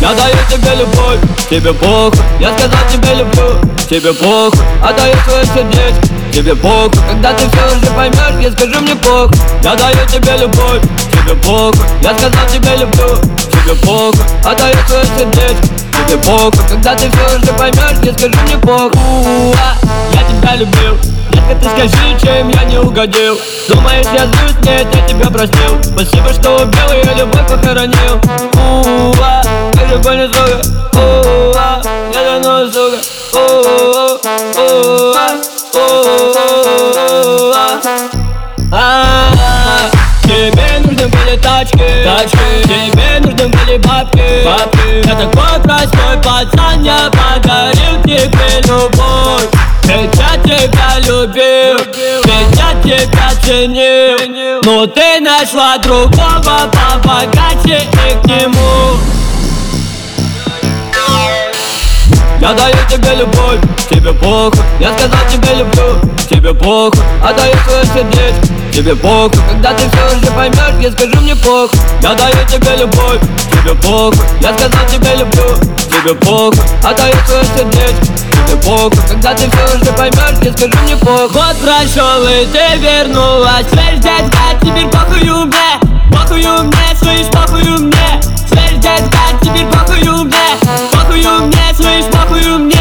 Я даю тебе любовь, тебе похуй. Я сказал тебе люблю, тебе похуй. Отдаю свое сердечко, тебе похуй. Когда ты все уже поймешь, я скажу мне похуй. Я даю тебе любовь, тебе похуй. Я сказал тебе люблю, тебе похуй. Отдаю свое сердечко, тебе похуй. Когда ты все уже поймешь, я скажу мне похуй. Я тебя любил, детка, ты скажи, чем я не угодил. Думаешь, я злюсь? Нет, я тебя простил. Спасибо, что убил, я любовь похоронил. Как же больно, сука. Я давно, сука. Тебе нужны были тачки, тебе нужны были бабки. Я такой простой пацан, я подарил тебе любовь. Ведь я тебя любил, ведь я тебя ценил. Но ты нашла другого побогаче и к нему. Я даю тебе любовь, тебе похуй. Я сказал тебе люблю, тебе похуй. Отдаю свое сердечко, тебе похуй. Когда ты все уже поймешь, я скажу мне похуй. Я даю тебе любовь, тебе похуй. Я сказал тебе люблю, тебе похуй. Отдаю свое сердечко, тебе похуй. Когда ты все уже поймешь, я скажу мне похуй. Год прошел и ты вернулась. Слышь, детка, теперь похую мне. Похую мне, слышь, похую мне. Слышь, детка, теперь похую мне. Похую мне, слышь, похую мне.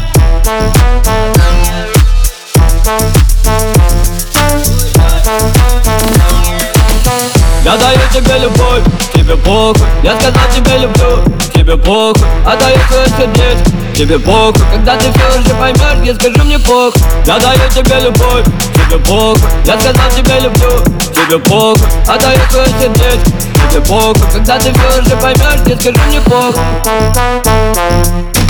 Я даю тебе любовь, тебе похуй. Я сказал тебе люблю, тебе похуй. Отдаю свое сердечко, тебе похуй. Когда ты все уже поймешь, я скажу мне похуй. Я даю тебе любовь, тебе похуй. Я сказал тебе люблю, тебе похуй. Отдаю свое сердечко, тебе похуй. Когда ты все уже поймешь, я скажу мне похуй.